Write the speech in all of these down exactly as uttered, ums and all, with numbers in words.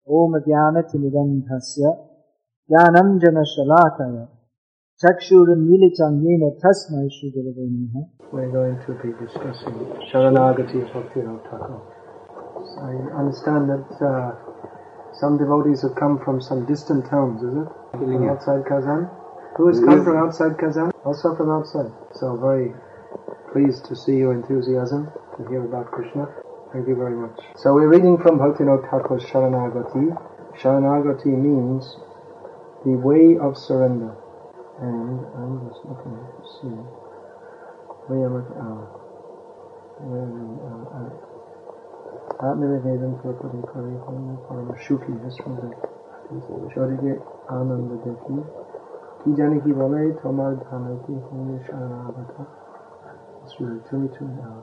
Om Jnanatimidandhasya Jnananjana Chakshurunmilitam Yena Tasmai Shri Gurave Namaha. We're going to be discussing Sharanagati of Bhaktivinoda Thakur. I understand that uh, some devotees have come from some distant towns, is it? From outside Kazan? Who has come from outside Kazan? Also from outside. So very pleased to see your enthusiasm to hear about Krishna. Thank you very much. So we're reading from Bhaktivinoda Thakur's Sharanagati. Sharanagati means the way of surrender. And I'm just looking to see where am I? Oh, where am I at? Atmanivedam Purpati Kari Home Paramashuki Vismada Chorige Ananda Deki Ki Janiki Vale Tomar Dhanati Home Sharanagata. It's really twenty-two now.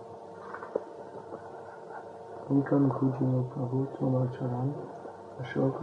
Nikam Kujino Prabhu Tomar Charan Ashoka.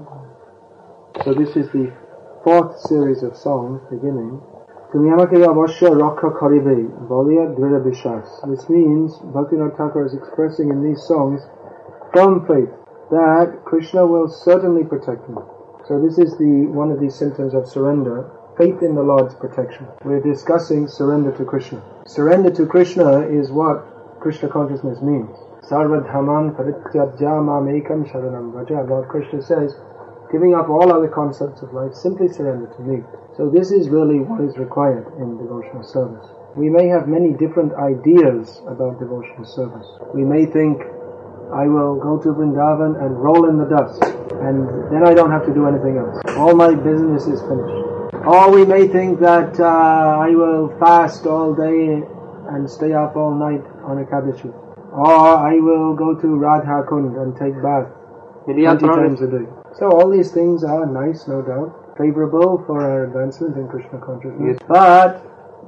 So this is the fourth series of songs beginning. Tumyamake Avashya Rakha Karibe Balya Drida Bishas. This means Bhaktivinoda Thakur is expressing in these songs from faith that Krishna will certainly protect me. So this is the one of these symptoms of surrender, faith in the Lord's protection. We're discussing surrender to Krishna. Surrender to Krishna is what Krishna consciousness means. Sarvadhaman Parityajya Mamekam Sharanam Vraja. Lord Krishna says, giving up all other concepts of life, simply surrender to me. So this is really what is required in devotional service. We may have many different ideas about devotional service. We may think, I will go to Vrindavan and roll in the dust, and then I don't have to do anything else. All my business is finished. Or we may think that uh, I will fast all day and stay up all night on Ekadashi. Or I will go to Radha Kund and take bath twenty times a day. So all these things are nice, no doubt, favorable for our advancement in Krishna consciousness. Yes. But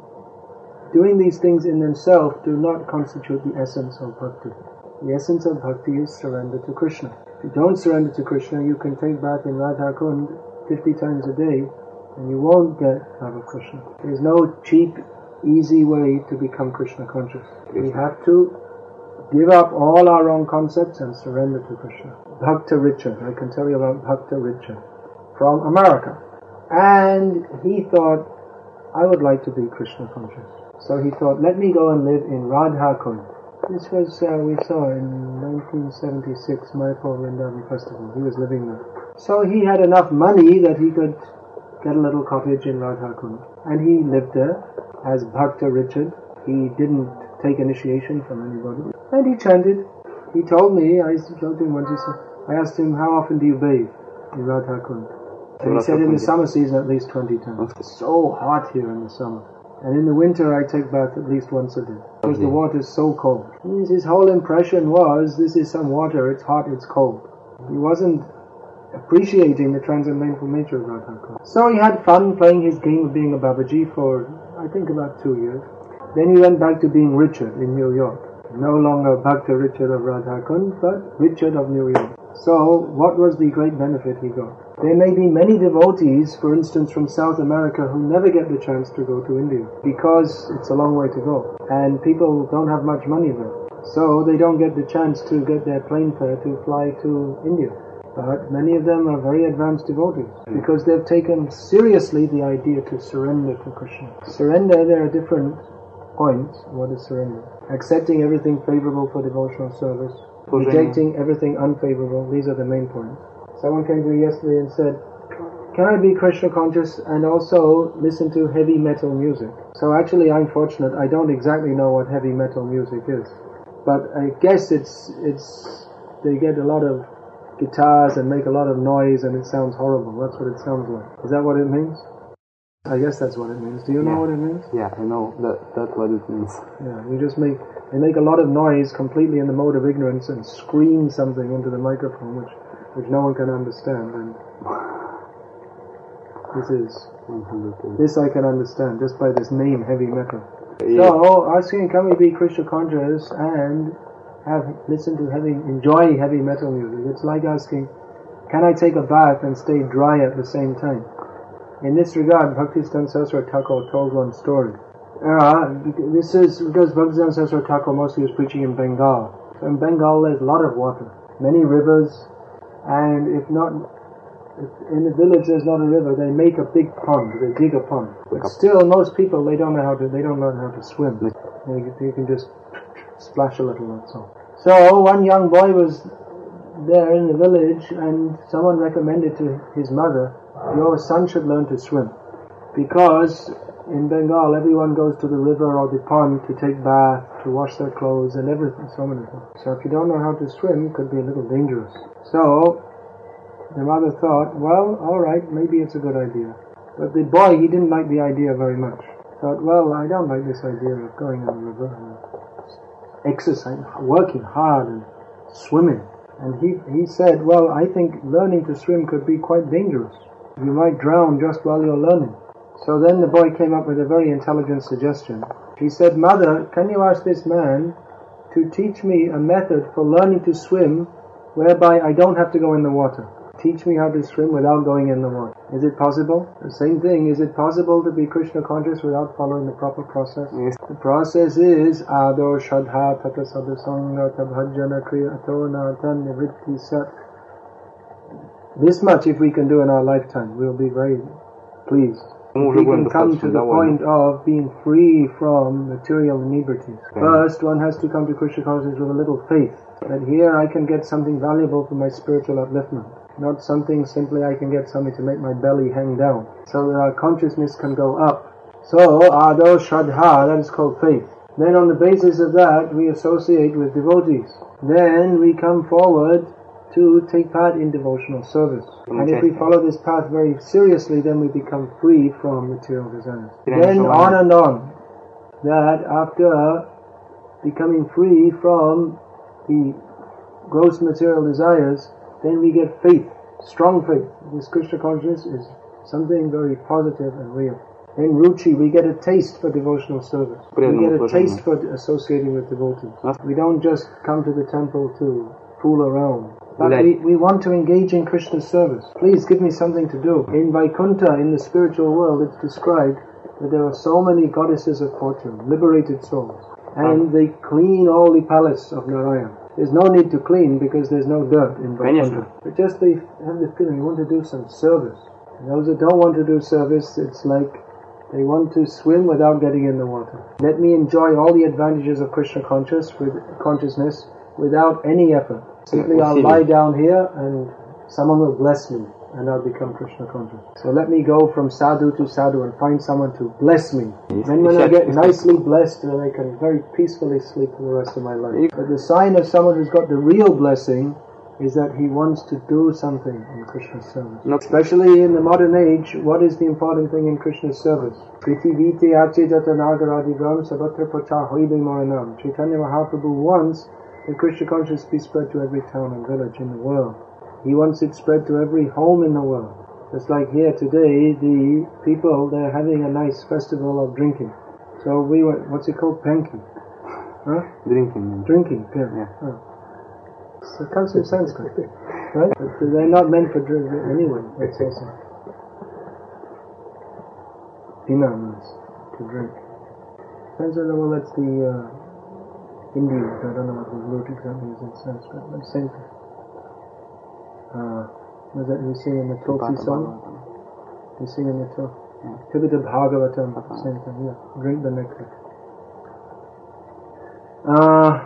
doing these things in themselves do not constitute the essence of bhakti. The essence of bhakti is surrender to Krishna. If you don't surrender to Krishna, you can take bath in Radha Kund fifty times a day and you won't get love of Krishna. There's no cheap, easy way to become Krishna conscious. We have to give up all our wrong concepts and surrender to Krishna. Bhakta Richard, I can tell you about Bhakta Richard from America. And he thought, I would like to be Krishna conscious. So he thought, let me go and live in Radha Kund. This was, uh, we saw in nineteen seventy-six, Mayapur Vrindavan Festival. He was living there. So he had enough money that he could get a little cottage in Radha Kund. And he lived there as Bhakta Richard. He didn't take initiation from anybody. And he chanted. He told me, I told him once, he said, I asked him, how often do you bathe in Radha Kund? And he said, in the summer season at least twenty times. It's so hot here in the summer. And in the winter I take bath at least once a day. Because the water is so cold. His whole impression was, this is some water, it's hot, it's cold. He wasn't appreciating the transcendental nature of Radha Kund. So he had fun playing his game of being a Babaji for, I think, about two years. Then he went back to being Richard in New York. No longer Bhakta Richard of Radha Kund, but Richard of New York. So, what was the great benefit he got? There may be many devotees, for instance from South America, who never get the chance to go to India, because it's a long way to go, and people don't have much money there. So, they don't get the chance to get their plane fare to fly to India. But many of them are very advanced devotees, because they've taken seriously the idea to surrender to Krishna. Surrender, there are different points. What is surrender? Accepting everything favorable for devotional service, rejecting everything unfavorable. These are the main points. Someone came to me yesterday and said, can I be Krishna conscious and also listen to heavy metal music? So actually I'm fortunate, I don't exactly know what heavy metal music is. But I guess it's, it's, they get a lot of guitars and make a lot of noise and it sounds horrible. That's what it sounds like. Is that what it means? I guess that's what it means. Do you know yeah. what it means? Yeah, I know. That that's what it means. Yeah, you just make, they make a lot of noise completely in the mode of ignorance and scream something into the microphone which, which no one can understand. And this is, one hundred percent. This I can understand just by this name, heavy metal. Yeah. So, asking, can we be Krishna conscious and have, listen to heavy, enjoy heavy metal music? It's like asking, can I take a bath and stay dry at the same time? In this regard, Bhaktisiddhanta Saraswati Thakur told one story. Uh, this is because Bhaktisiddhanta Saraswati Thakur mostly was preaching in Bengal. So in Bengal there's a lot of water, many rivers, And if not, if in the village there's not a river, they make a big pond. They dig a pond. But still, most people they don't know how to. They don't learn how to swim. They, they can just splash a little. That's all. So one young boy was there in the village, and someone recommended to his mother, "Your son should learn to swim, because in Bengal everyone goes to the river or the pond to take bath, to wash their clothes, and everything. So many things. So if you don't know how to swim, it could be a little dangerous." So the mother thought, well, all right, maybe it's a good idea. But the boy, he didn't like the idea very much. Thought, well, I don't like this idea of going on the river and exercising, working hard and swimming. And he, he said, well, I think learning to swim could be quite dangerous. You might drown just while you're learning. So then the boy came up with a very intelligent suggestion. He said, "Mother, can you ask this man to teach me a method for learning to swim whereby I don't have to go in the water? Teach me how to swim without going in the water. Is it possible?" The same thing, is it possible to be Krishna conscious without following the proper process? Yes. The process is Ado Shadha Tata Sadhasanga Tabhajana Kriyato Natan Nivritti Sat. This much if we can do in our lifetime, we'll be very pleased. We can come to the point of being free from material inebrities. First, one has to come to Krishna consciousness with a little faith, that here I can get something valuable for my spiritual upliftment. Not something simply I can get something to make my belly hang down, so that our consciousness can go up. So, Ado Shraddha, that is called faith. Then on the basis of that, we associate with devotees. Then we come forward to take part in devotional service. And if we follow this path very seriously, then we become free from material desires. Then on and on, that after becoming free from the gross material desires, then we get faith, strong faith. This Krishna consciousness is something very positive and real. Then ruchi, we get a taste for devotional service. We get a taste for associating with devotees. We don't just come to the temple to fool around. But we, we want to engage in Krishna's service. Please give me something to do. In Vaikuntha, in the spiritual world, it's described that there are so many goddesses of fortune, liberated souls. And they clean all the palace of Narayan. There's no need to clean because there's no dirt in Vaikuntha. But just they have the feeling they want to do some service. And those that don't want to do service, it's like they want to swim without getting in the water. Let me enjoy all the advantages of Krishna conscious with consciousness without any effort. Simply I'll lie down here and someone will bless me and I'll become Krishna conscious. So let me go from sadhu to sadhu and find someone to bless me. Then when I get nicely blessed, then I can very peacefully sleep for the rest of my life. But the sign of someone who's got the real blessing is that he wants to do something in Krishna's service. Especially in the modern age, what is the important thing in Krishna's service? Prithivite achedata nagaradigram sabatra pracha hoide moranam. Chaitanya Mahaprabhu wants the Krishna consciousness be spread to every town and village in the world. He wants it spread to every home in the world. Just like here today, the people, they're having a nice festival of drinking. So we went, what's it called? Panki. Huh? Drinking. Drinking, yeah. yeah. Oh. So it comes from Sanskrit, right? But they're not meant for drinking anyway. That's also. Pina means to drink. Sanskrit, well, that's the uh, Indian. I don't know what the root exactly is in Sanskrit, but same thing. Uh, was that we sing in the Tulsi song? We sing in the Tulsi. Pivita Bhagavatam, same thing, yeah. Drink the nectar. Uh,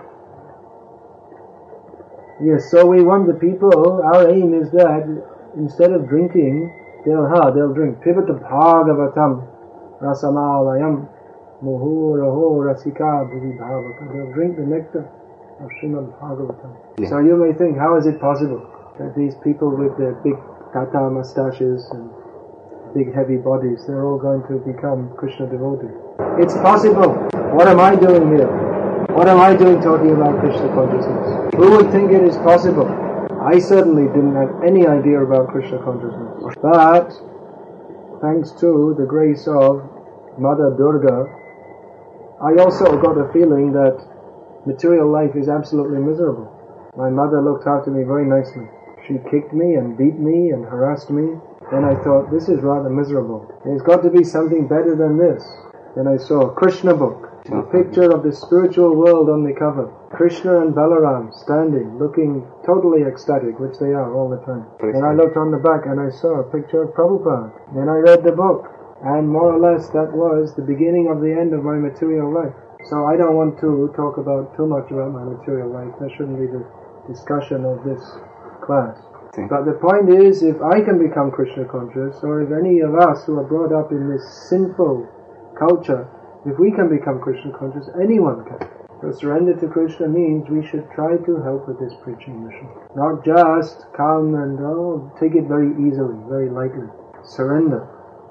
yes, so we want the people, our aim is that instead of drinking, they'll ha, they'll drink. Pivita Bhagavatam, Rasamalayam, Muhuraho Rasika Bhuvi Bhavaka. They'll drink the nectar of Srimad Bhagavatam. Yeah. So you may think, how is it possible that these people with their big tata mustaches and big heavy bodies, they're all going to become Krishna devotees? It's possible. What am I doing here? What am I doing talking about Krishna consciousness? Who would think it is possible? I certainly didn't have any idea about Krishna consciousness. But, thanks to the grace of Mother Durga, I also got a feeling that material life is absolutely miserable. My mother looked after me very nicely. She kicked me and beat me and harassed me. Then I thought, this is rather miserable. There's got to be something better than this. Then I saw a Krishna book, a picture of the spiritual world on the cover. Krishna and Balaram standing, looking totally ecstatic, which they are all the time. Then I looked on the back and I saw a picture of Prabhupada. Then I read the book, and more or less that was the beginning of the end of my material life. So I don't want to talk about too much about my material life. That shouldn't be the discussion of this class. But the point is, if I can become Krishna conscious, or if any of us who are brought up in this sinful culture, if we can become Krishna conscious, anyone can. So surrender to Krishna means we should try to help with this preaching mission. Not just come and oh, take it very easily, very lightly. Surrender.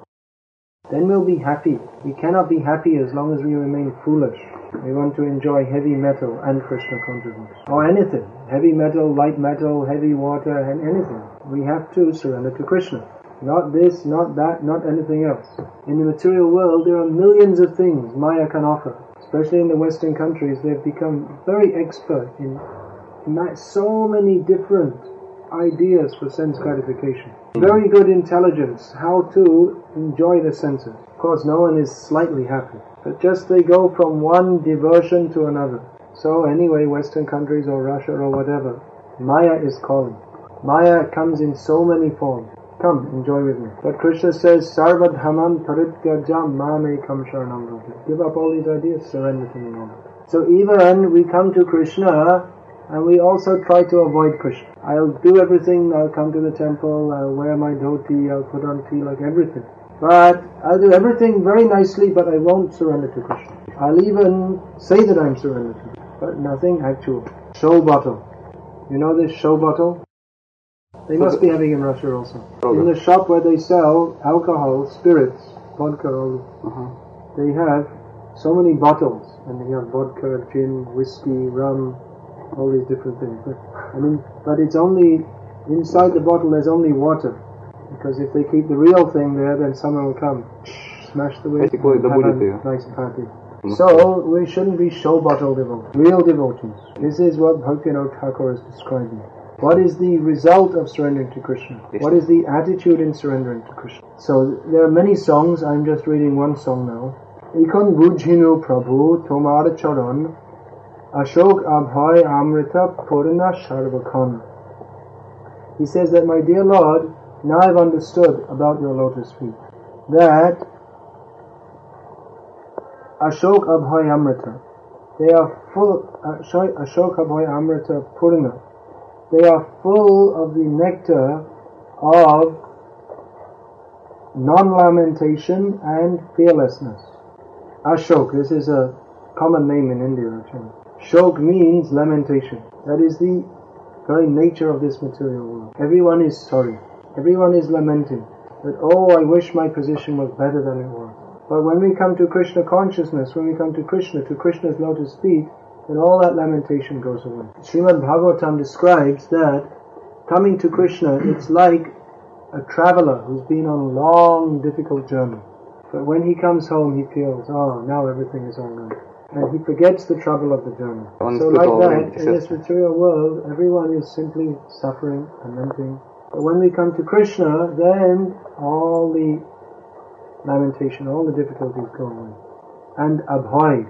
Then we'll be happy. We cannot be happy as long as we remain foolish. We want to enjoy heavy metal and Krishna consciousness. Or anything. Heavy metal, light metal, heavy water, and anything. We have to surrender to Krishna. Not this, not that, not anything else. In the material world, there are millions of things Maya can offer. Especially in the Western countries, they've become very expert in, in so many different ideas for sense gratification. Very good intelligence, how to enjoy the senses. Of course, no one is slightly happy. But just they go from one diversion to another. So anyway, Western countries or Russia or whatever, Maya is calling. Maya comes in so many forms. Come, enjoy with me. But Krishna says, Sarvadhamam Parityaja Mamekam Sharanam Vraja. Give up all these ideas, surrender to me now. So even we come to Krishna, and we also try to avoid Krishna. I'll do everything, I'll come to the temple, I'll wear my dhoti, I'll put on tilak, everything. But I'll do everything very nicely, but I won't surrender to Krishna. I'll even say that I'm surrendered to him, but nothing actual. Show bottle. You know this show bottle? They must be having in Russia also. In the shop where they sell alcohol, spirits, vodka, all, uh-huh. They have so many bottles, and they have vodka, gin, whiskey, rum, all these different things. But, I mean, but it's only, inside the bottle there's only water. Because if they keep the real thing there, then someone will come, smash the way, and have a nice party. Mm-hmm. So, we shouldn't be show bottle devotees, real devotees. This is what Bhaktivinoda Thakur is describing. What is the result of surrendering to Krishna? What is the attitude in surrendering to Krishna? So, there are many songs, I'm just reading one song now. Ikon bujhinu Prabhu tomar charan Ashok abhay amrita purna sharvakhan. He says that, my dear Lord, now I've understood about your lotus feet, that Ashok abhay amrita, they are full, Ashok abhay amrita purna, they are full of the nectar of non-lamentation and fearlessness. Ashok, this is a common name in India actually. Shok means lamentation. That is the very nature of this material world. Everyone is sorry. Everyone is lamenting that, oh, I wish my position was better than it was. But when we come to Krishna consciousness, when we come to Krishna, to Krishna's lotus feet, then all that lamentation goes away. Srimad Bhagavatam describes that coming to Krishna, it's like a traveler who's been on a long, difficult journey. But when he comes home, he feels, oh, now everything is all right. And he forgets the trouble of the journey. So like that, in this material world, everyone is simply suffering, lamenting. But when we come to Krishna, then all the lamentation, all the difficulties go away. And abhay,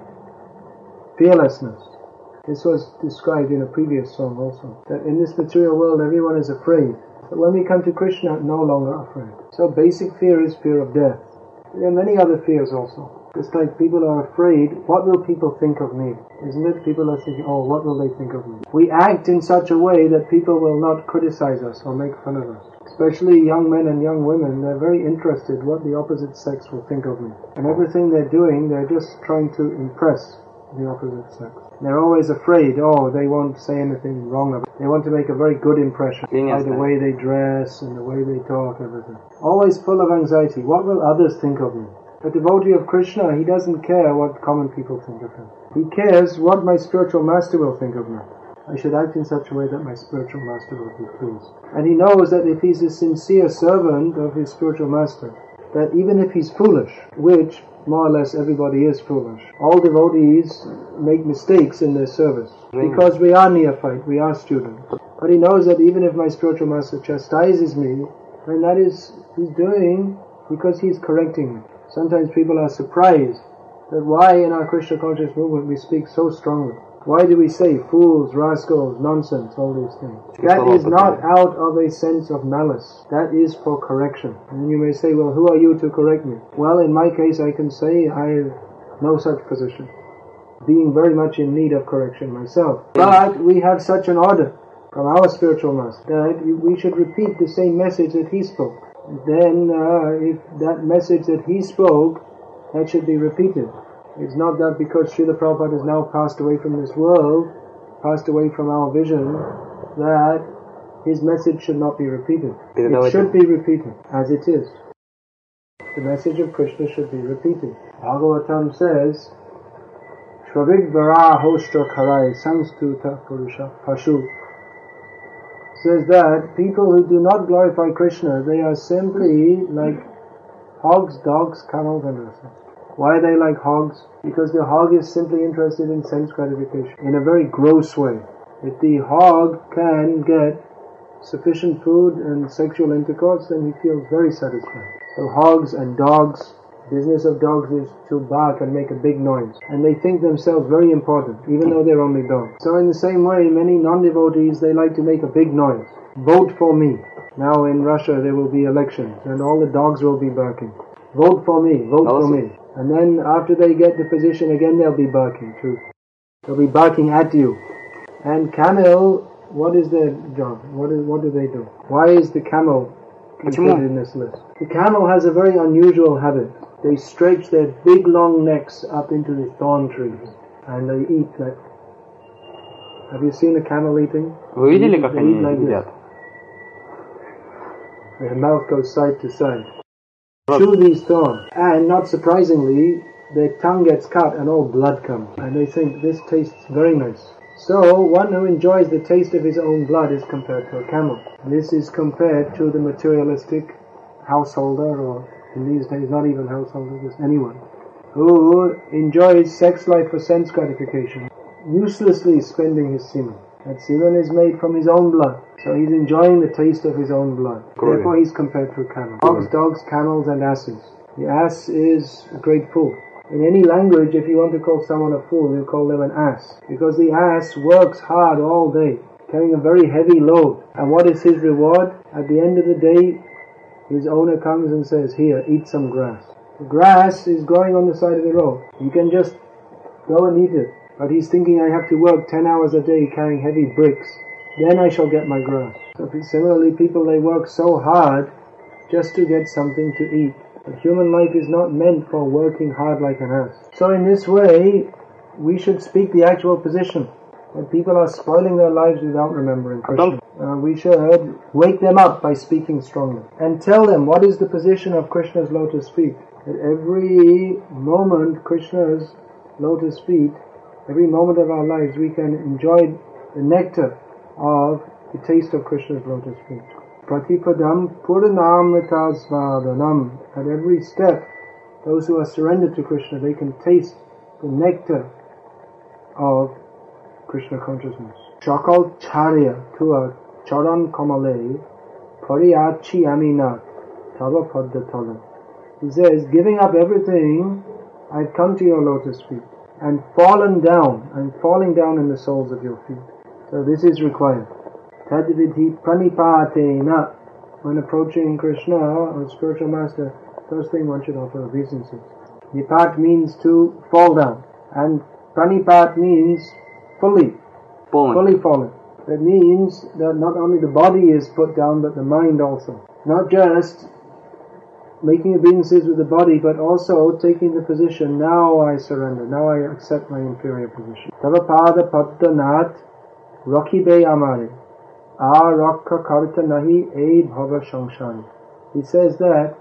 fearlessness. This was described in a previous song also. That in this material world, everyone is afraid. But when we come to Krishna, no longer afraid. So basic fear is fear of death. There are many other fears also. Just like people are afraid, what will people think of me? Isn't it? People are thinking, oh, what will they think of me? We act in such a way that people will not criticize us or make fun of us. Especially young men and young women, they're very interested what the opposite sex will think of me. And everything they're doing, they're just trying to impress the opposite sex. They're always afraid, oh, they won't say anything wrong of it. They want to make a very good impression by the way they dress and the way they talk, everything. Always full of anxiety. What will others think of me? A devotee of Krishna, he doesn't care what common people think of him. He cares what my spiritual master will think of me. I should act in such a way that my spiritual master will be pleased. And he knows that if he's a sincere servant of his spiritual master, that even if he's foolish, which more or less everybody is foolish, all devotees make mistakes in their service, because we are neophyte, we are students. But he knows that even if my spiritual master chastises me, then that is, he's doing because he's correcting me. Sometimes people are surprised that why in our Krishna conscious movement we speak so strongly. Why do we say fools, rascals, nonsense, all these things? That is not out of a sense of malice. That is for correction. And you may say, well, who are you to correct me? Well, in my case I can say I have no such position, being very much in need of correction myself. But we have such an order from our spiritual master that we should repeat the same message that he spoke. Then uh, if that message that he spoke, that should be repeated. It's not that because Srila Prabhupada has now passed away from this world, passed away from our vision, that his message should not be repeated. It should be repeated, as it is. The message of Krishna should be repeated. Bhagavatam says, Shravik Vara Hostra Karai Samstuta Purusha Pashu, says that people who do not glorify Krishna, they are simply like hogs, dogs, camels and horses. Why are they like hogs? Because the hog is simply interested in sense gratification in a very gross way. If the hog can get sufficient food and sexual intercourse, then he feels very satisfied. So hogs and dogs, business of dogs is to bark and make a big noise. And they think themselves very important, even though they're only dogs. So in the same way, many non-devotees, they like to make a big noise. Vote for me. Now in Russia there will be elections and all the dogs will be barking. Vote for me, vote for me. And then after they get the position again, they'll be barking too. They'll be barking at you. And camel, what is their job? What is, what do they do? Why is the camel included in this list? The camel has a very unusual habit. They stretch their big long necks up into the thorn trees and they eat like. Have you seen a camel eating? Вы видели, как They они eat like едят? this. Their mouth goes side to side. Chew these thorns, and not surprisingly, their tongue gets cut and all blood comes, and they think this tastes very nice. So, one who enjoys the taste of his own blood is compared to a camel. This is compared to the materialistic householder, or in these days not even householder, just anyone, who enjoys sex life for sense gratification, uselessly spending his semen. That semen is made from his own blood. So he's enjoying the taste of his own blood. Correct. Therefore he's compared to a camel. Hogs, dogs, camels and asses. The ass is a great fool. In any language, if you want to call someone a fool, you call them an ass. Because the ass works hard all day, carrying a very heavy load. And what is his reward? At the end of the day, his owner comes and says, here, eat some grass. The grass is growing on the side of the road. You can just go and eat it. But he's thinking, I have to work ten hours a day carrying heavy bricks. Then I shall get my grass. So similarly, people, they work so hard just to get something to eat. But human life is not meant for working hard like an ass. So in this way, we should speak the actual position. That people are spoiling their lives without remembering Krishna. Uh, we should wake them up by speaking strongly. And tell them what is the position of Krishna's lotus feet. At every moment, Krishna's lotus feet, every moment of our lives, we can enjoy the nectar of the taste of Krishna's lotus feet. Pratipadam Purnamritasvadanam. At every step, those who are surrendered to Krishna, they can taste the nectar of Krishna consciousness. Shakal Charya Tua Charan Kamale Pariyachi Aminat Tava Paddatala. He says, giving up everything, I've come to your lotus feet and fallen down, and falling down in the soles of your feet. So this is required. Tadvidhi pranipatena. When approaching Krishna or spiritual master, first thing one should offer obeisances. Nipat means to fall down, and pranipat means fully, Fallen. fully fallen. That means that not only the body is put down, but the mind also. Not just making obeisances with the body, but also taking the position, now I surrender, now I accept my inferior position. Tavapada paddanat rakibe amare a rakka karta nahi e bhava shanshani. He says that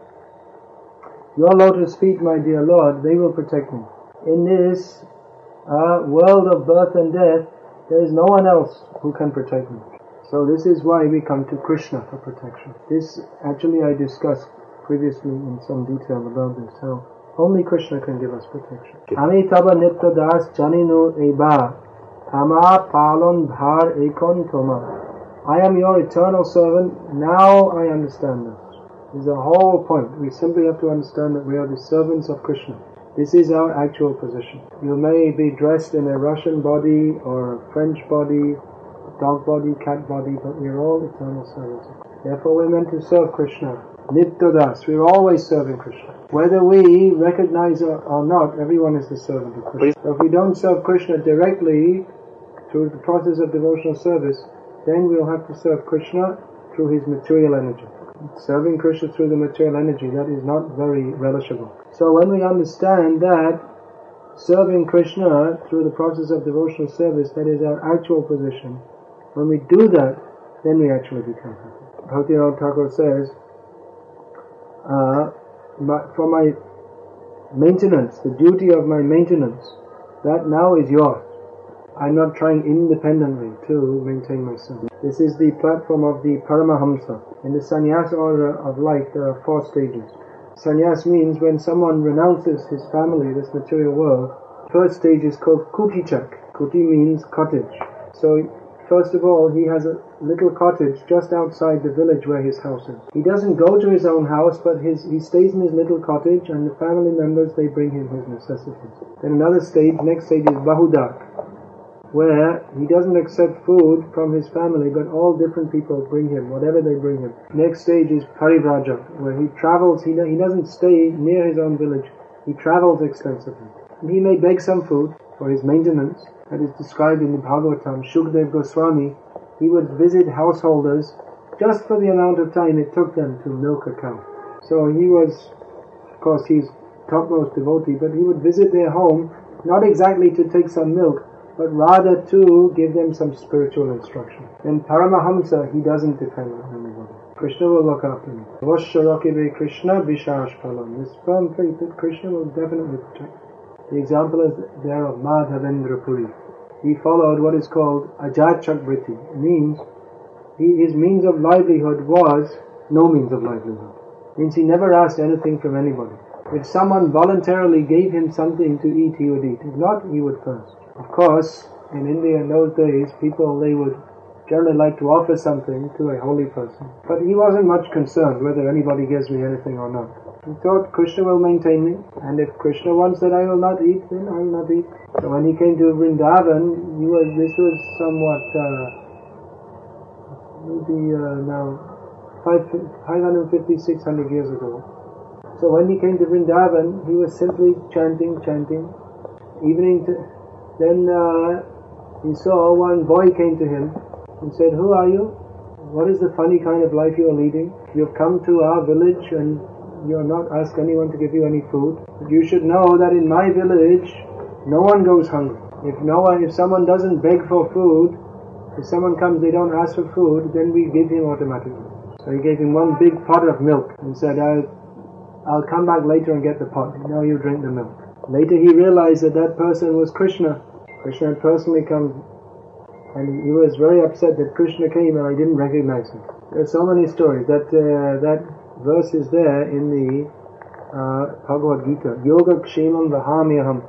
your lotus feet, my dear Lord, they will protect me. In this uh, world of birth and death, there is no one else who can protect me. So this is why we come to Krishna for protection. This actually I discussed previously in some detail about this, how only Krishna can give us protection. Ami taba nitya das janinu eba ama palon bhar ekon toma. I am your eternal servant, now I understand this. This is the whole point. We simply have to understand that we are the servants of Krishna. This is our actual position. You may be dressed in a Russian body or a French body, dog body, cat body, but we are all eternal servants. Therefore we're meant to serve Krishna. Nityadas, we're always serving Krishna. Whether we recognize or, or not, everyone is the servant of Krishna. So if we don't serve Krishna directly through the process of devotional service, then we'll have to serve Krishna through his material energy. Serving Krishna through the material energy, that is not very relishable. So when we understand that serving Krishna through the process of devotional service, that is our actual position, when we do that, then we actually become happy. Bhaktivinoda Thakur says, uh, my, for my maintenance, the duty of my maintenance, that now is yours. I'm not trying independently to maintain myself. This is the platform of the Paramahamsa. In the sannyas order of life, there are four stages. Sannyas means when someone renounces his family, this material world. First stage is called Kutichak. Kuti means cottage. So, first of all, he has a little cottage just outside the village where his house is. He doesn't go to his own house, but his, he stays in his little cottage, and the family members, they bring him his necessities. Then another stage, next stage is Bahudak, where he doesn't accept food from his family, but all different people bring him, whatever they bring him. Next stage is Parivrajak, where he travels, he, he doesn't stay near his own village, he travels extensively. He may beg some food for his maintenance, that is described in the Bhagavatam. Shukdev Goswami, he would visit householders just for the amount of time it took them to milk a cow. So he was, of course he's topmost devotee, but he would visit their home, not exactly to take some milk, but rather to give them some spiritual instruction. And Paramahamsa, he doesn't depend on anybody. Krishna will look after me. Vasharakebe Krishna Vishash Palam. This firm faith that Krishna will definitely protect. The example is there of Madhavendra Puri. He followed what is called Ajatchakriti. It means he, his means of livelihood was no means of livelihood. It means he never asked anything from anybody. If someone voluntarily gave him something to eat, he would eat. If not, he would fast. Of course, in India in those days, people, they would generally like to offer something to a holy person. But he wasn't much concerned whether anybody gives me anything or not. He thought Krishna will maintain me, and if Krishna wants that I will not eat, then I will not eat. So when he came to Vrindavan, he was, this was somewhat, uh, maybe uh, now five hundred fifty, six hundred years ago. So when he came to Vrindavan, he was simply chanting, chanting. Evening, to, then uh, he saw one boy came to him and said, "Who are you? What is the funny kind of life you are leading? You've come to our village and you're not asked anyone to give you any food. But you should know that in my village, no one goes hungry. If no one, if someone doesn't beg for food, if someone comes, they don't ask for food, then we give him automatically." So he gave him one big pot of milk and said, I'll, I'll come back later and get the pot. Now you drink the milk. Later he realized that that person was Krishna. Krishna had personally come, and he was very upset that Krishna came and I didn't recognize him. There are so many stories. That uh, that verse is there in the uh, Bhagavad Gita. Yoga Kshemam Vahamyaham.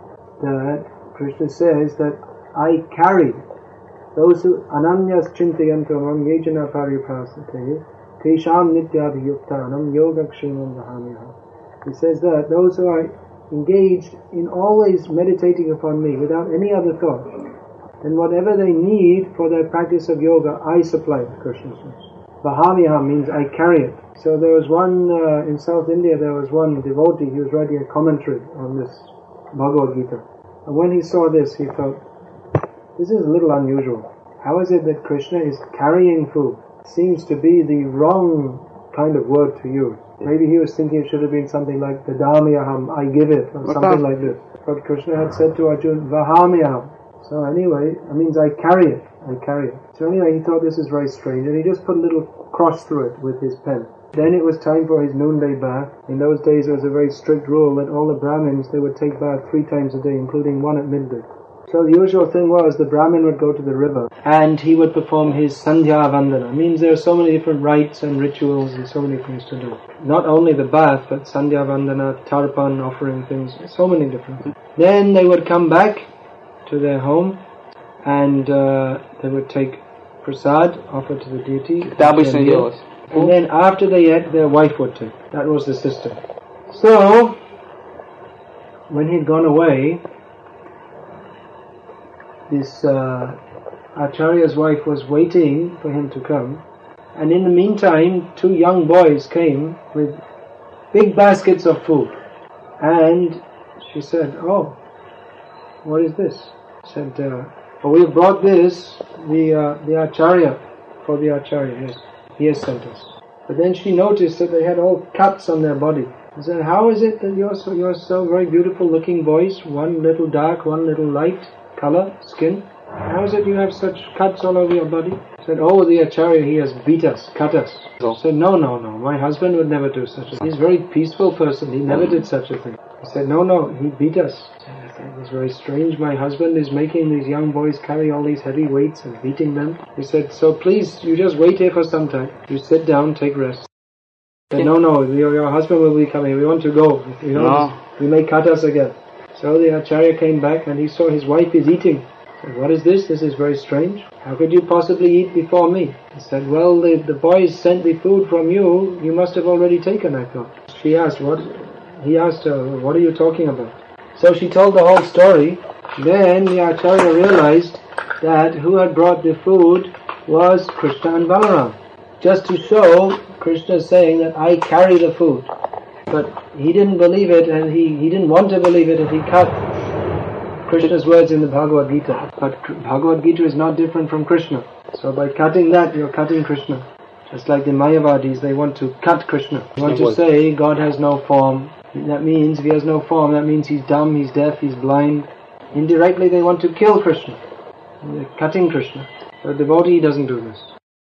That Krishna says that I carry those who ananyas chintayantamam yejana paripasate tesham nityabhiyuktanam yoga kshemam vahamyaham. He says that those who are engaged in always meditating upon me without any other thought, and whatever they need for their practice of yoga, I supply it, Krishna says. Vahamyaham means I carry it. So there was one, uh, in South India, there was one devotee, he was writing a commentary on this Bhagavad Gita. And when he saw this, he thought, this is a little unusual. How is it that Krishna is carrying food? Seems to be the wrong kind of word to use. Maybe he was thinking it should have been something like Dadamyaham, I give it, or something like this. But Krishna had said to Arjuna, Vahamyaham. So anyway, it means I carry it, I carry it. So anyway, he thought this is very strange, and he just put a little cross through it with his pen. Then it was time for his noonday bath. In those days there was a very strict rule that all the Brahmins, they would take bath three times a day, including one at midday. So the usual thing was the Brahmin would go to the river and he would perform his Sandhya Vandana. It means there are so many different rites and rituals and so many things to do. Not only the bath, but Sandhya Vandana, Tarpan, offering things, so many different things. Then they would come back to their home and uh, they would take prasad, offered to the deity. And then after they ate, their wife would take. That was the system. So, when he'd gone away, this uh, Acharya's wife was waiting for him to come, and in the meantime two young boys came with big baskets of food, and she said, "Oh, what is this?" Said, uh, "Oh, we have brought this, the uh, the Acharya, for the Acharya, yes, he has sent us." But then she noticed that they had all cuts on their body. She said, "How is it that you're so, you're so very beautiful looking boys, one little dark, one little light color, skin? How is it you have such cuts all over your body?" Said, "Oh, the Acharya, he has beat us, cut us." So? Said, "No, no, no, my husband would never do such a thing. He's a very peaceful person, he never did such a thing." He said, "No, no, he beat us." It's very strange, my husband is making these young boys carry all these heavy weights and beating them. He said, "So please, you just wait here for some time. You sit down, take rest." He said, "No, no, your, your husband will be coming, we want to go. If you don't, No. we may cut us again." So the Acharya came back and he saw his wife is eating. He said, "What is this? This is very strange. How could you possibly eat before me?" He said, "Well, the, the boys sent the food from you. You must have already taken, I thought." She asked, "What?" He asked her, "What are you talking about?" So she told the whole story. Then the Acharya realized that who had brought the food was Krishna and Balaram. Just to show Krishna saying that I carry the food. But he didn't believe it, and he, he didn't want to believe it, and he cut Krishna's words in the Bhagavad Gita. But Bhagavad Gita is not different from Krishna. So by cutting that, you're cutting Krishna. Just like the Mayavadis, they want to cut Krishna. They want to say God has no form. That means if he has no form, that means he's dumb, he's deaf, he's blind. Indirectly they want to kill Krishna. They're cutting Krishna. But a devotee doesn't do this.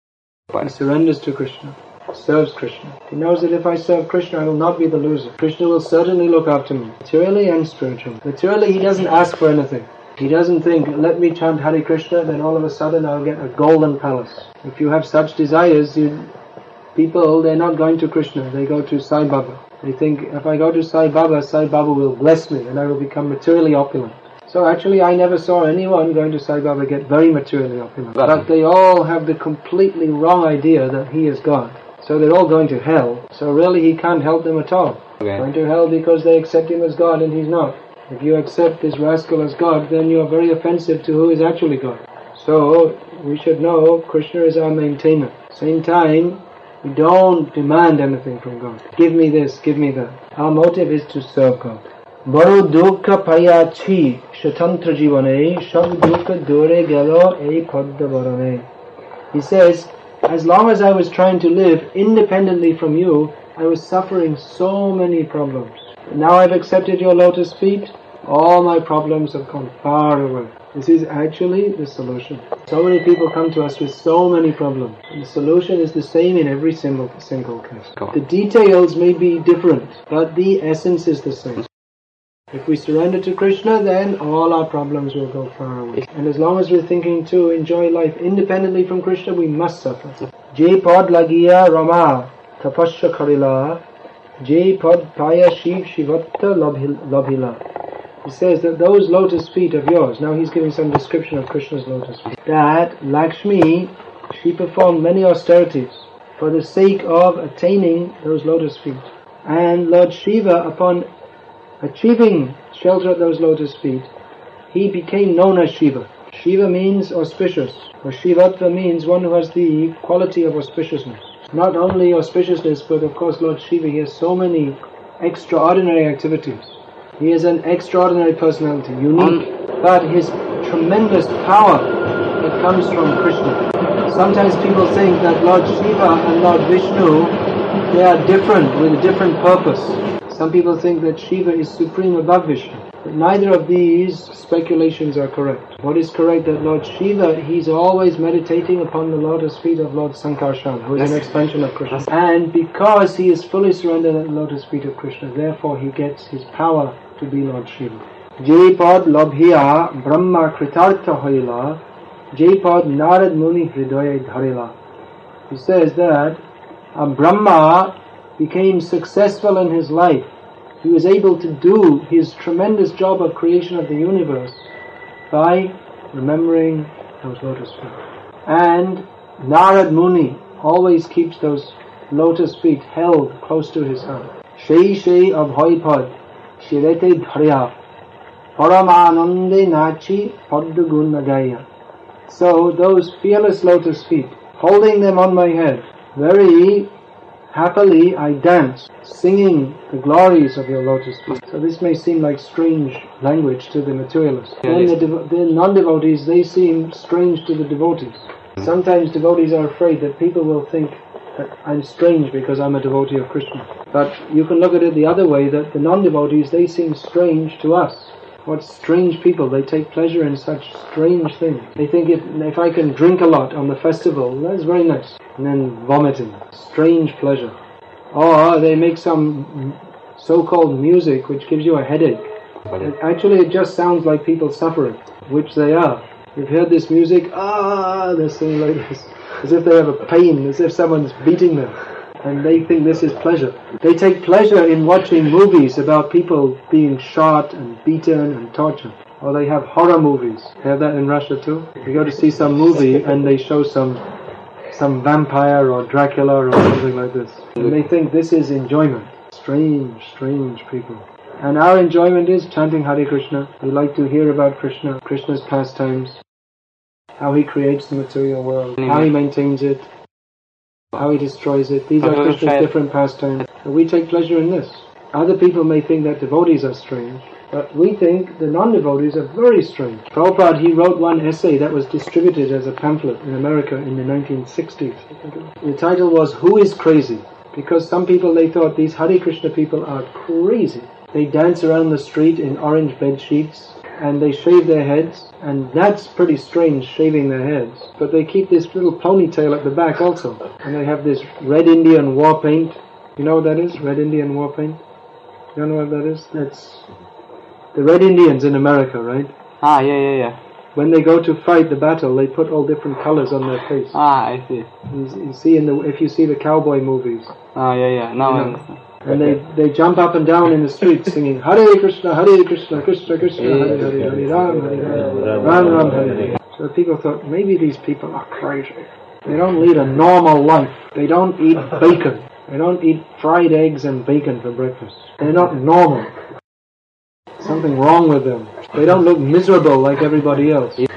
He surrenders to Krishna, serves Krishna. He knows that if I serve Krishna, I will not be the loser. Krishna will certainly look after me, materially and spiritually. Materially, he doesn't ask for anything. He doesn't think, let me chant Hare Krishna, then all of a sudden I'll get a golden palace. If you have such desires, you, people, they're not going to Krishna, they go to Sai Baba. They think, if I go to Sai Baba, Sai Baba will bless me and I will become materially opulent. So actually I never saw anyone going to Sai Baba get very materially opulent. But they all have the completely wrong idea that he is God. So they're all going to hell. So really he can't help them at all. Okay. Going to hell because they accept him as God and he's not. If you accept this rascal as God, then you are very offensive to who is actually God. So we should know Krishna is our maintainer. Same time, we don't demand anything from God. Give me this, give me that. Our motive is to serve God. Baro dukha payachi shatantra jivane shab dukha dore gelo ei padda barane. He says, as long as I was trying to live independently from you, I was suffering so many problems. Now I've accepted your lotus feet, all my problems have gone far away. This is actually the solution. So many people come to us with so many problems. And the solution is the same in every single, single case. The details may be different, but the essence is the same. If we surrender to Krishna, then all our problems will go far away. And as long as we're thinking to enjoy life independently from Krishna, we must suffer. Jai pod lagiya rama tapasya karila Jai pod paya shiv shivatta labhila. He says that those lotus feet of yours, now he's giving some description of Krishna's lotus feet, that Lakshmi, she performed many austerities for the sake of attaining those lotus feet. And Lord Shiva, upon achieving shelter at those lotus feet, he became known as Shiva. Shiva means auspicious, or Shivatva means one who has the quality of auspiciousness. Not only auspiciousness, but of course Lord Shiva, he has so many extraordinary activities. He is an extraordinary personality, unique, but his tremendous power that comes from Krishna. Sometimes people think that Lord Shiva and Lord Vishnu, they are different with a different purpose. Some people think that Shiva is supreme above Vishnu. But neither of these speculations are correct. What is correct that Lord Shiva, he's always meditating upon the lotus feet of Lord Sankarshan, who is an expansion of Krishna. And because he is fully surrendered at the lotus feet of Krishna, therefore he gets his power to be Lord Shiva. Jaipad labhiya brahma kritartha hoila, Jaipad narad muni hridaya dharila. He says that uh, Brahma became successful in his life. He was able to do his tremendous job of creation of the universe by remembering those lotus feet. And Narad Muni always keeps those lotus feet held close to his heart. Shei Shei Abhoipad shirete dharya, paramanande nachi paddugun nagaya. So those fearless lotus feet, holding them on my head, very happily I dance, singing the glories of your lotus feet. So this may seem like strange language to the materialists. Then the, devo- the non-devotees, they seem strange to the devotees. Sometimes devotees are afraid that people will think that I'm strange because I'm a devotee of Krishna. But you can look at it the other way, that the non-devotees, they seem strange to us. What strange people, they take pleasure in such strange things. They think if if I can drink a lot on the festival, that's very nice. And then vomiting, strange pleasure. Or they make some so-called music which gives you a headache. And actually it just sounds like people suffering, which they are. You've heard this music, ah, they're singing like this, as if they have a pain, as if someone's beating them. And they think this is pleasure. They take pleasure in watching movies about people being shot and beaten and tortured. Or they have horror movies. They have that in Russia too. You go to see some movie and they show some some vampire or Dracula or something like this. And they think this is enjoyment. Strange, strange people. And our enjoyment is chanting Hare Krishna. We like to hear about Krishna, Krishna's pastimes, how he creates the material world, how he maintains it, how he destroys it. These are Krishna's different pastimes. And we take pleasure in this. Other people may think that devotees are strange, but we think the non-devotees are very strange. Prabhupada, he wrote one essay that was distributed as a pamphlet in America in the nineteen sixties. The title was, Who is Crazy? Because some people, they thought these Hare Krishna people are crazy. They dance around the street in orange bed sheets, and they shave their heads, and that's pretty strange, shaving their heads. But they keep this little ponytail at the back also, and they have this red Indian war paint. You know what that is? Red Indian war paint? You don't know what that is? That's the Red Indians in America, right? Ah, yeah, yeah, yeah. When they go to fight the battle, they put all different colors on their face. Ah, I see. You, you see in the if you see the cowboy movies. Ah, yeah, yeah. Now you I know, understand. And they, they jump up and down in the streets singing Hare Krishna, Hare Krishna, Krishna Krishna, Hare Hare, Hare Ram, Hare Ram, Ram Ram, Hare Hare. So people thought, maybe these people are crazy. They don't lead a normal life. They don't eat bacon. They don't eat fried eggs and bacon for breakfast. They're not normal. Something wrong with them. They don't look miserable like everybody else. It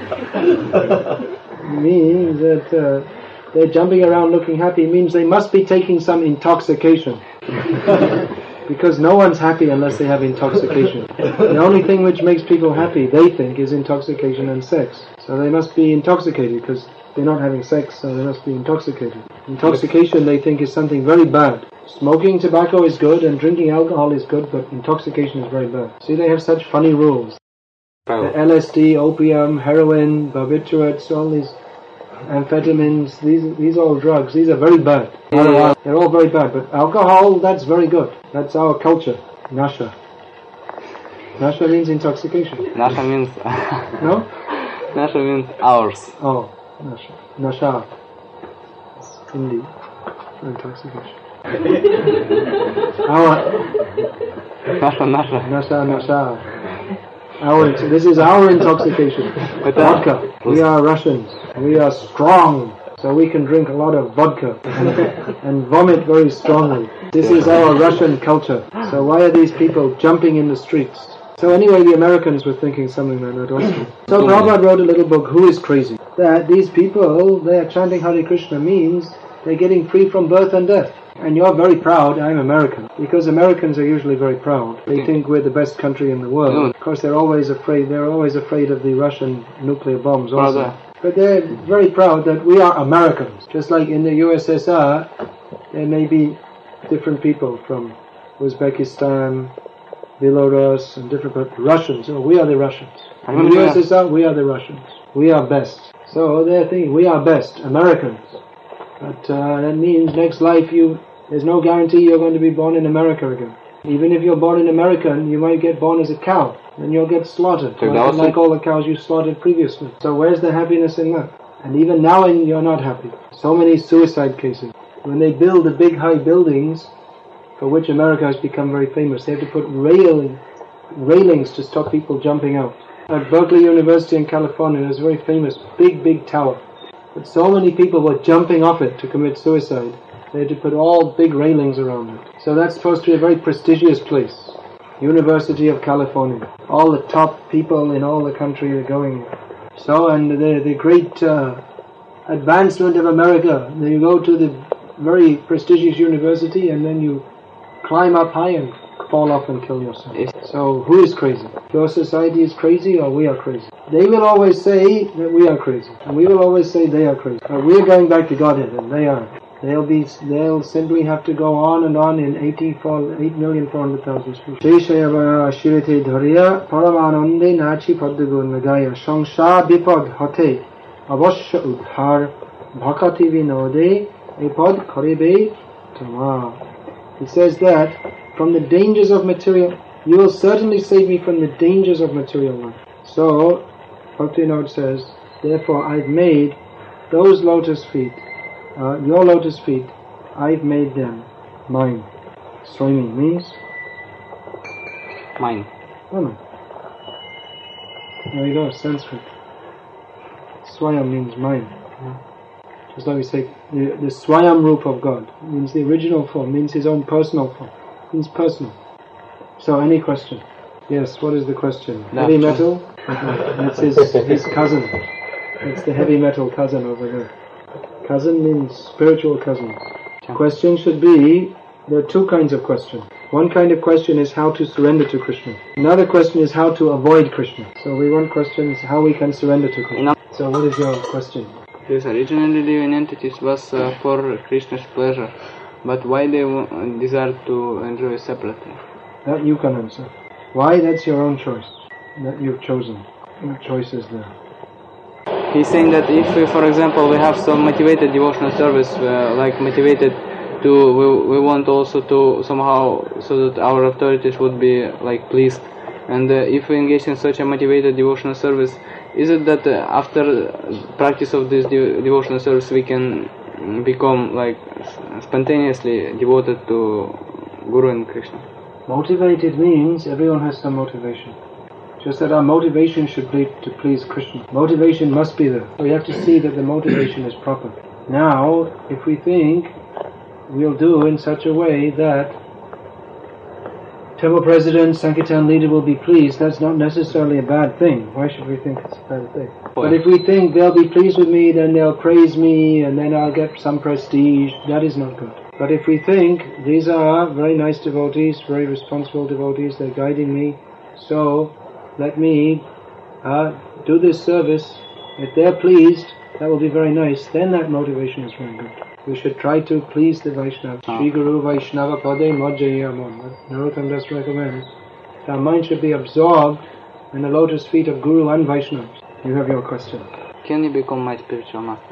means that uh, they're jumping around looking happy. It means they must be taking some intoxication. Because no one's happy unless they have intoxication. The only thing which makes people happy, they think, is intoxication and sex. So they must be intoxicated because they're not having sex, so they must be intoxicated. Intoxication, they think, is something very bad. Smoking tobacco is good and drinking alcohol is good, but intoxication is very bad. See, they have such funny rules. The L S D, opium, heroin, barbiturates, all these amphetamines, these these are all drugs. These are very bad. Yeah. They're all very bad, but alcohol, that's very good. That's our culture. Nasha. Nasha means intoxication. Nasha means... No? Nasha means ours. Oh, Nasha. Nasha. It's Hindi for intoxication. Our... Nasha, Nasha. Nasha, Nasha. Our, this is our intoxication. Vodka. We are Russians. We are strong. So we can drink a lot of vodka and, and vomit very strongly. This is our Russian culture. So why are these people jumping in the streets? So anyway, the Americans were thinking something like that also. So Prabhupada wrote a little book, Who is Crazy? That these people, they are chanting Hare Krishna means they're getting free from birth and death. And you're very proud, I'm American. Because Americans are usually very proud. They think we're the best country in the world. Of course, they're always afraid, they're always afraid of the Russian nuclear bombs also. But they're very proud that we are Americans. Just like in the U S S R, there may be different people from Uzbekistan, Belarus, and different, but Russians, oh, we are the Russians. In the U S S R, we are the Russians. We are best. So they're thinking, we are best, Americans. But uh, that means next life you, there's no guarantee you're going to be born in America again. Even if you're born in America, you might get born as a cow, and you'll get slaughtered, like, like all the cows you slaughtered previously. So where's the happiness in that? And even now you're not happy. So many suicide cases. When they build the big high buildings, for which America has become very famous, they have to put railing, railings to stop people jumping out. At Berkeley University in California, there's a very famous big, big tower. But so many people were jumping off it to commit suicide. They had to put all big railings around it. So that's supposed to be a very prestigious place. University of California. All the top people in all the country are going. So, and the, the great uh, advancement of America, then you go to the very prestigious university and then you climb up high and fall off and kill yourself. So, who is crazy? Your society is crazy or we are crazy? They will always say that we are crazy. And we will always say they are crazy. But we are going back to Godhead and they are. They'll be. They'll simply have to go on and on in eight million four hundred thousand species. Sheshayava Shirite Dhariya Paramanande Nachi Paddagun Nagaya Shangsha Bipad Hate Avasya Udhar Bhakati Vinode Epad Karibe Tama. He says that from the dangers of material, you will certainly save me from the dangers of material life. So, Bhaktivinoda says, therefore I've made those lotus feet, Uh, your lotus feet, I've made them mine. Swami means? Mine. Oh no. There you go, Sanskrit. Swayam means mine. Just like we say, the, the Swayam Roop of God means the original form, means his own personal form, means personal. So, any question? Yes, what is the question? No. Heavy metal? That's his, his cousin. That's the heavy metal cousin over there. Cousin means spiritual cousin. Question should be, there are two kinds of questions. One kind of question is how to surrender to Krishna. Another question is how to avoid Krishna. So we want questions how we can surrender to Krishna. So what is your question? These originally living entities was uh, for Krishna's pleasure, but why they w- desire to enjoy separately? That you can answer. Why? That's your own choice. That you've chosen. No choice is there. He's saying that if, we, for example, we have some motivated devotional service, uh, like motivated to, we, we want also to somehow, so that our authorities would be like pleased. And uh, if we engage in such a motivated devotional service, is it that uh, after practice of this de- devotional service we can become like spontaneously devoted to Guru and Krishna? Motivated means everyone has some motivation. Just that our motivation should be to please Krishna. Motivation must be there. We have to see that the motivation is proper. Now, if we think we'll do in such a way that temple president, Sankirtan leader will be pleased, that's not necessarily a bad thing. Why should we think it's a bad thing? But if we think they'll be pleased with me, then they'll praise me, and then I'll get some prestige, that is not good. But if we think these are very nice devotees, very responsible devotees, they're guiding me, so let me uh, do this service. If they're pleased, that will be very nice. Then that motivation is very good. We should try to please the Vaishnava. Shri Guru Vaishnava Pade Majjayamon. Narottam Das recommends. Our mind should be absorbed in the lotus feet of Guru and Vaishnavas. You have your question. Can you become my spiritual master?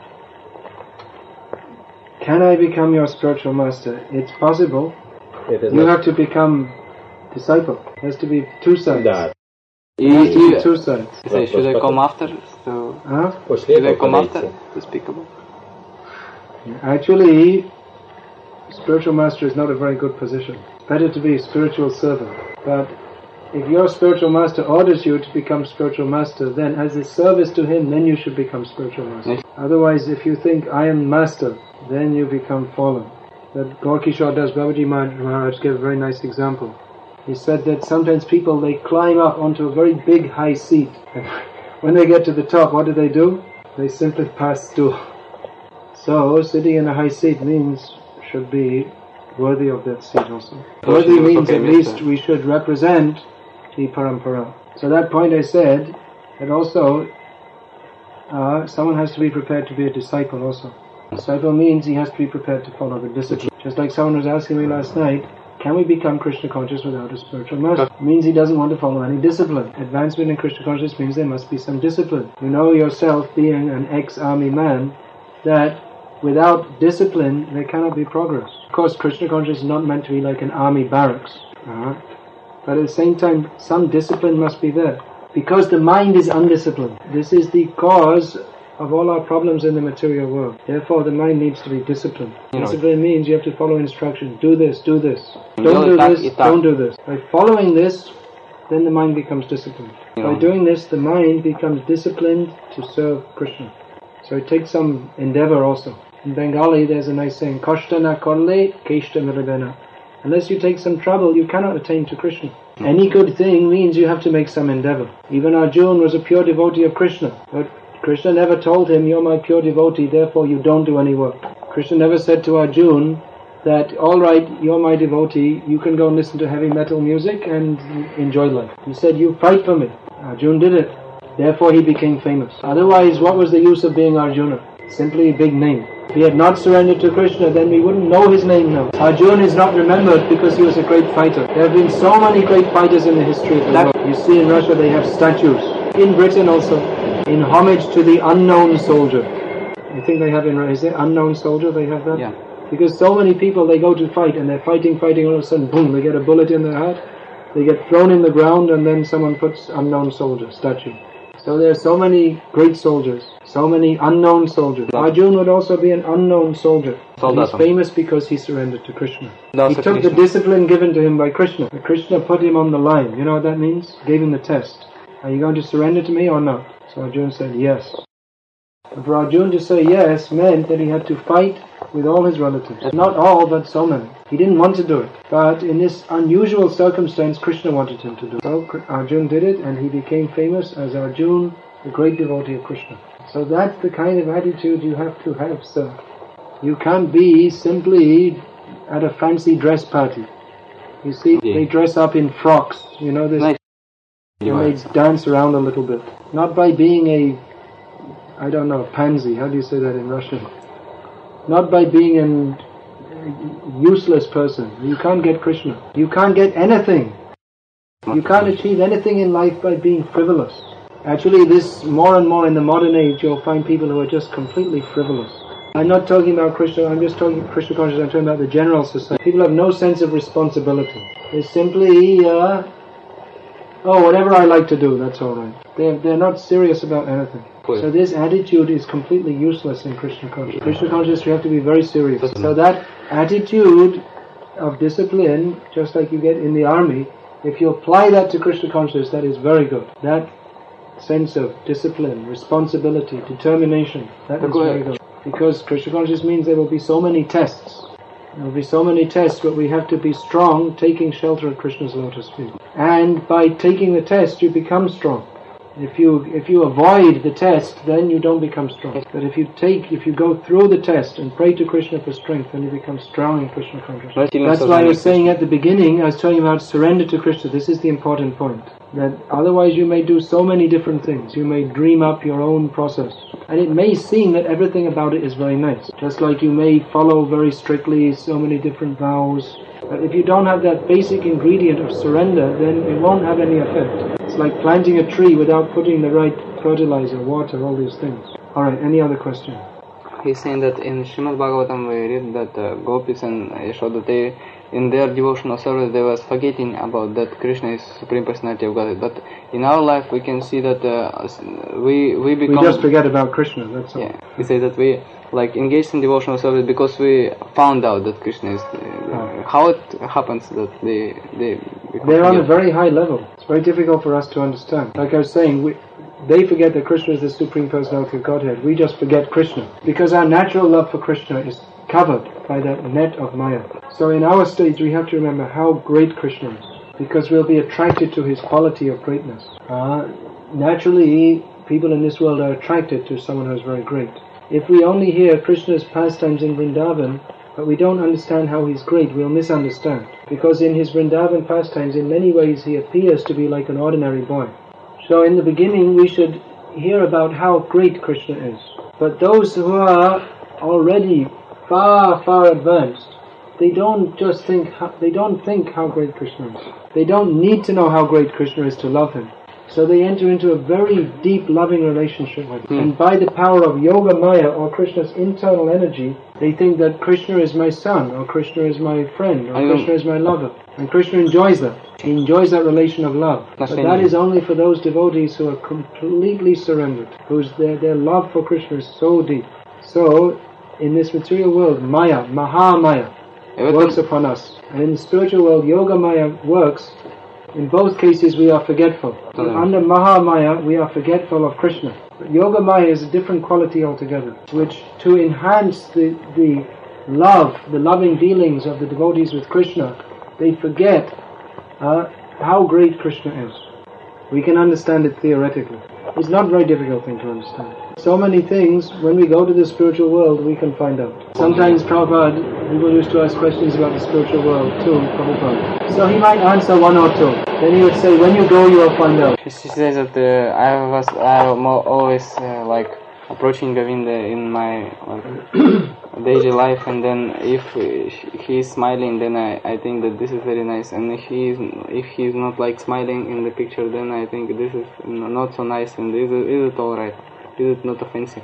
Can I become your spiritual master? It's possible. It is You not have to become disciple. There has to be two sides. that. There has to be You, two sides. say, should I come after? So, Huh? Пошли should I come покориться. after to speak about? Actually, spiritual master is not a very good position. It's better to be a spiritual servant. But if your spiritual master orders you to become spiritual master, then as a service to him, then you should become spiritual master. Yes. Otherwise, if you think, I am master, then you become fallen. That Gaurkishore Das Babaji Maharaj gave a very nice example. He said that sometimes people, they climb up onto a very big high seat. And when they get to the top, what do they do? They simply pass through. So, sitting in a high seat means, should be worthy of that seat also. Worthy means at least we should represent the parampara. So that point I said, that also, uh, someone has to be prepared to be a disciple also. Disciple means he has to be prepared to follow the discipline. Just like someone was asking me last night, can we become Krishna conscious without a spiritual master? It means he doesn't want to follow any discipline. Advancement in Krishna consciousness means there must be some discipline. You know yourself, being an ex-army man, that without discipline there cannot be progress. Of course, Krishna consciousness is not meant to be like an army barracks. Uh-huh. But at the same time, some discipline must be there. Because the mind is undisciplined. This is the cause of all our problems in the material world. Therefore, the mind needs to be disciplined. You know, Discipline means you have to follow instructions. Do this, do this. You Don't know, do it- this, it- don't do this. By following this, then the mind becomes disciplined. You By know. doing this, the mind becomes disciplined to serve Krishna. So it takes some endeavor also. In Bengali, there's a nice saying, Kashta na korle, keshta mirabena. Unless you take some trouble, you cannot attain to Krishna. Any good thing means you have to make some endeavor. Even Arjuna was a pure devotee of Krishna, but Krishna never told him, you're my pure devotee, therefore you don't do any work. Krishna never said to Arjuna that, alright, you're my devotee, you can go and listen to heavy metal music and enjoy life. He said, you fight for me. Arjuna did it. Therefore he became famous. Otherwise, what was the use of being Arjuna? Simply a big name. If he had not surrendered to Krishna, then we wouldn't know his name now. Arjuna is not remembered because he was a great fighter. There have been so many great fighters in the history of the world. You see in Russia they have statues. In Britain also, in homage to the unknown soldier. I think they have in, is it unknown soldier, they have that? Yeah. Because so many people, they go to fight and they're fighting, fighting, all of a sudden, boom, they get a bullet in their head, they get thrown in the ground, and then someone puts unknown soldier, statue. So there are so many great soldiers, so many unknown soldiers. Arjuna would also be an unknown soldier. He's famous because he surrendered to Krishna. He took the discipline given to him by Krishna. Krishna put him on the line. You know what that means? Gave him the test. Are you going to surrender to me or not? So Arjuna said yes. And for Arjuna to say yes meant that he had to fight with all his relatives. Not all, but so many. He didn't want to do it. But in this unusual circumstance, Krishna wanted him to do it. So Arjuna did it, and he became famous as Arjuna, the great devotee of Krishna. So that's the kind of attitude you have to have, sir. You can't be simply at a fancy dress party. You see, yeah. They dress up in frocks, you know, this, nice. And they dance around a little bit. Not by being a, I don't know, pansy, how do you say that in Russian? Not by being an useless person. You can't get Krishna. You can't get anything. You can't achieve anything in life by being frivolous. Actually, this more and more in the modern age, you'll find people who are just completely frivolous. I'm not talking about Krishna, I'm just talking Krishna consciousness, I'm talking about the general society. People have no sense of responsibility. They simply, uh, oh, whatever I like to do, that's alright. They're, they're not serious about anything. So this attitude is completely useless in Krishna consciousness. Krishna consciousness, you have to be very serious. So that attitude of discipline, just like you get in the army, if you apply that to Krishna consciousness, that is very good. That sense of discipline, responsibility, determination, that is very good. Because Krishna consciousness means there will be so many tests. There will be so many tests, but we have to be strong, taking shelter at Krishna's lotus feet. And by taking the test, you become strong. If you if you avoid the test, then you don't become strong. But if you take, if you go through the test and pray to Krishna for strength, then you become strong in Krishna consciousness. That's why I was saying at the beginning, I was talking about surrender to Krishna. This is the important point. That otherwise you may do so many different things. You may dream up your own process. And it may seem that everything about it is very nice. Just like you may follow very strictly so many different vows. But if you don't have that basic ingredient of surrender, then it won't have any effect. It's like planting a tree without putting the right fertilizer, water, all these things. Alright, any other question? He's saying that in Srimad Bhagavatam we read that uh, Gopis and Yashoda, they, in their devotional service, they was forgetting about that Krishna is Supreme Personality of Godhead. But in our life we can see that uh, we we become... We just forget about Krishna, that's all. Yeah, we say that we like engaged in devotional service because we found out that Krishna is... Uh, oh. How it happens that they... they They're on a very high level. It's very difficult for us to understand. Like I was saying, we, they forget that Krishna is the Supreme Personality of Godhead. We just forget Krishna. Because our natural love for Krishna is covered by that net of Maya. So in our stage we have to remember how great Krishna is. Because we'll be attracted to his quality of greatness. Uh, naturally, people in this world are attracted to someone who is very great. If we only hear Krishna's pastimes in Vrindavan, but we don't understand how he's great, we'll misunderstand. Because in his Vrindavan pastimes, in many ways he appears to be like an ordinary boy. So in the beginning we should hear about how great Krishna is. But those who are already far, far advanced, they don't just think, they don't think how great Krishna is. They don't need to know how great Krishna is to love him. So they enter into a very deep loving relationship with him. Hmm. And by the power of Yoga Maya, or Krishna's internal energy, they think that Krishna is my son, or Krishna is my friend, or Krishna is my lover. And Krishna enjoys that. He enjoys that relation of love. But that is only for those devotees who are completely surrendered, whose their, their love for Krishna is so deep. So, in this material world, Maya, Maha Maya, works upon us. And in the spiritual world, Yoga Maya works. In both cases we are forgetful. Mm. Under Mahamaya we are forgetful of Krishna. But Yoga Maya is a different quality altogether, which to enhance the, the love, the loving dealings of the devotees with Krishna, they forget uh, how great Krishna is. We can understand it theoretically. It's not a very difficult thing to understand. So many things, when we go to the spiritual world, we can find out. Sometimes Prabhupada, people used to ask questions about the spiritual world too, Prabhupada. So he might answer one or two. Then he would say, when you go, you will find out. She says that uh, I was I'm always uh, like approaching Govinda in my like, daily life, and then if he is smiling, then I, I think that this is very nice, and if he is if he is not like smiling in the picture, then I think this is not so nice, and is it, is it alright? Is it not offensive?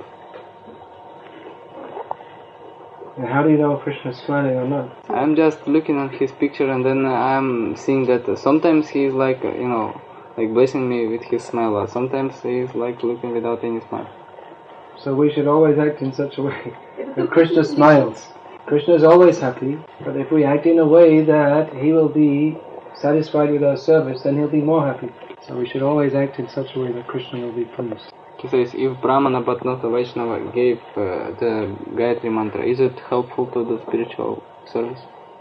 And how do you know if Krishna is smiling or not? I'm just looking at his picture, and then I'm seeing that sometimes he's like, you know, like blessing me with his smile, or sometimes he's like looking without any smile. So we should always act in such a way that Krishna smiles. Krishna is always happy, but if we act in a way that he will be satisfied with our service, then he'll be more happy. So we should always act in such a way that Krishna will be pleased. He says, if Brahmana but not a Vaishnava gave uh, the Gayatri mantra, is it helpful to the spiritual service?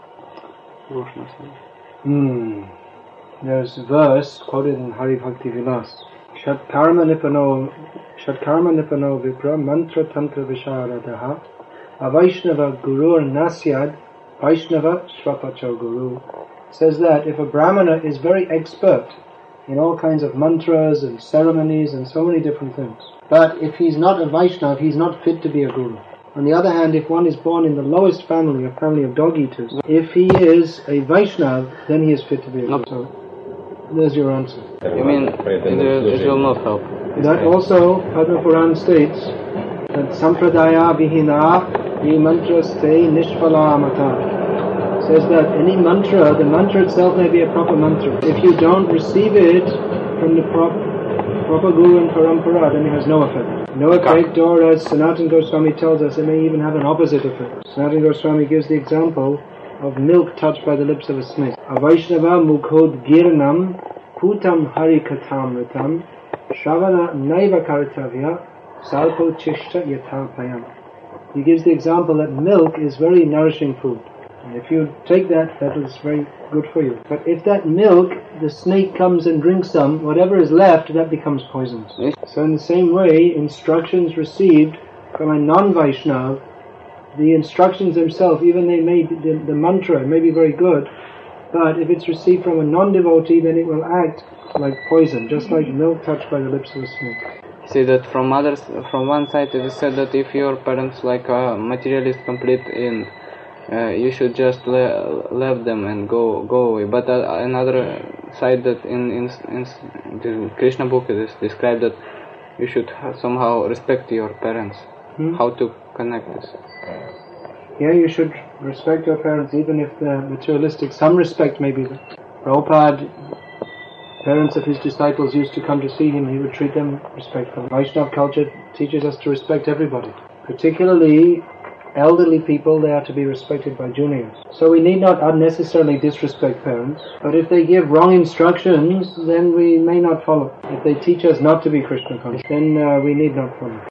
Devotional service. Hmm. There's a verse quoted in Hari Bhakti Vilas. Shat karma nipano Shat karma nipano vipra mantra tantra visharadaha avaishnava gurur nasyad vaishnava swapacho guru. Says that if a Brahmana is very expert in all kinds of mantras and ceremonies and so many different things, but if he's not a Vaishnava, he's not fit to be a guru. On the other hand, if one is born in the lowest family, a family of dog eaters, if he is a Vaishnava, then he is fit to be a guru. So, there's your answer. You mean it, it will not help? That also, Padma Puran states that Sampradaya Vihina Ye Mantraste Nishphala Mata. Says that any mantra, the mantra itself may be a proper mantra. If you don't receive it from the prop, proper guru and parampara, then it has no effect. No effect, or as Sanatana Goswami tells us, it may even have an opposite effect. Sanatana Goswami gives the example of milk touched by the lips of a snake. Avaishnava mukhod girnam putam harikatam ritam shavana naiva karitavya salpo chishta yatapayam. He gives the example that milk is very nourishing food. And if you take that, that is very good for you. But if that milk, the snake comes and drinks some, whatever is left, that becomes poisonous. Yes. So in the same way, instructions received from a non-Vaishnava, the instructions themselves, even they may be, the, the mantra may be very good, but if it's received from a non-devotee, then it will act like poison, just like milk touched by the lips of a snake. See that from others, from one side it is said that if your parents like a materialist complete in Uh, you should just le- leave them and go go away. But uh, another side that in, in in the Krishna book it is described that you should ha- somehow respect your parents. Hmm? How to connect this? Yeah, you should respect your parents even if they're materialistic. Some respect may be there. Prabhupada, parents of his disciples used to come to see him, he would treat them respectfully. Vaishnava culture teaches us to respect everybody, particularly elderly people. They are to be respected by juniors. So we need not unnecessarily disrespect parents, but if they give wrong instructions, then we may not follow. If they teach us not to be Krishna conscious, then uh, we need not follow.